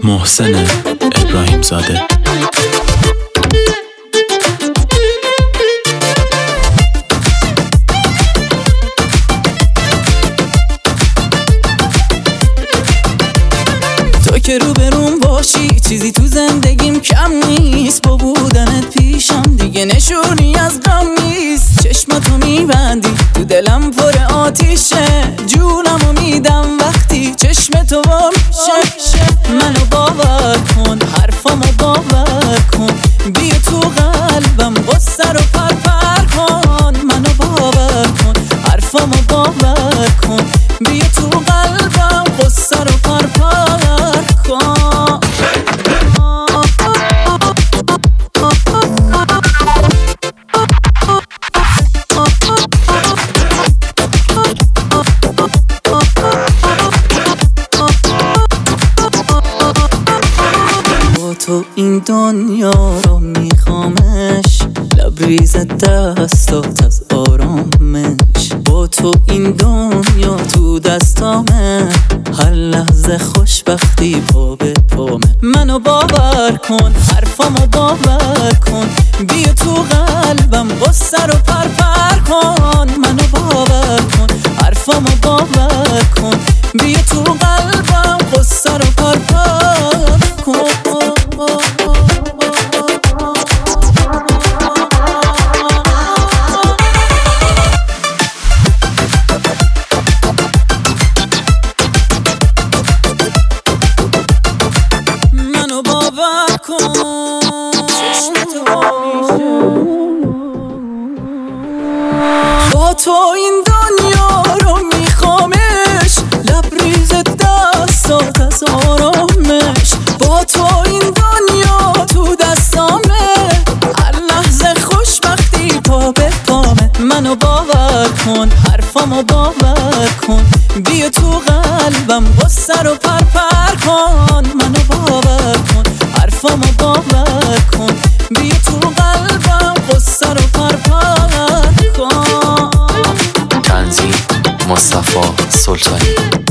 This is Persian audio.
محسن ابراهیم زاده. تو که روبروم باشی چیزی تو زندگیم کم نیست، با بودنت پیشم دیگه نشونی از غم نیست. چشماتو میبندی تو دلم پر آتیشه، جونمو میدم وقتی چشمتو وا میشه. منو باور کن، حرفامو باور کن، بیا تو قلبم غصه رو پرپر کن. منو باور کن، حرفامو باور کن، بیا تو قلبم غصه رو پرپر کن. تو این دنیا رو میخوامش، لبریز دستات از آرامش. با تو این دنیا تو دستامه، هر لحظه خوشبختی پا به پامه. منو باور کن، حرفامو باور کن، بیا تو قلبم غصه رو پرپر کن. منو باور کن، حرفامو باور کن، بیا تو قلبم غصه رو پرپر کن. منو باور کن، با تو این دنیا رو میخوامش، لبریز دستات از آرامش. با تو این دنیا تو دستامه، هر لحظه خوشبختی پا به پامه. منو باور کن، حرفامو باور کن، بیا تو قلبم غصه رو پرپر کن. منو باور کن، حرفامو باور کن، بیا تو قلبم غصه رو پرپر کن. تنظیم مصطفی سلطانی.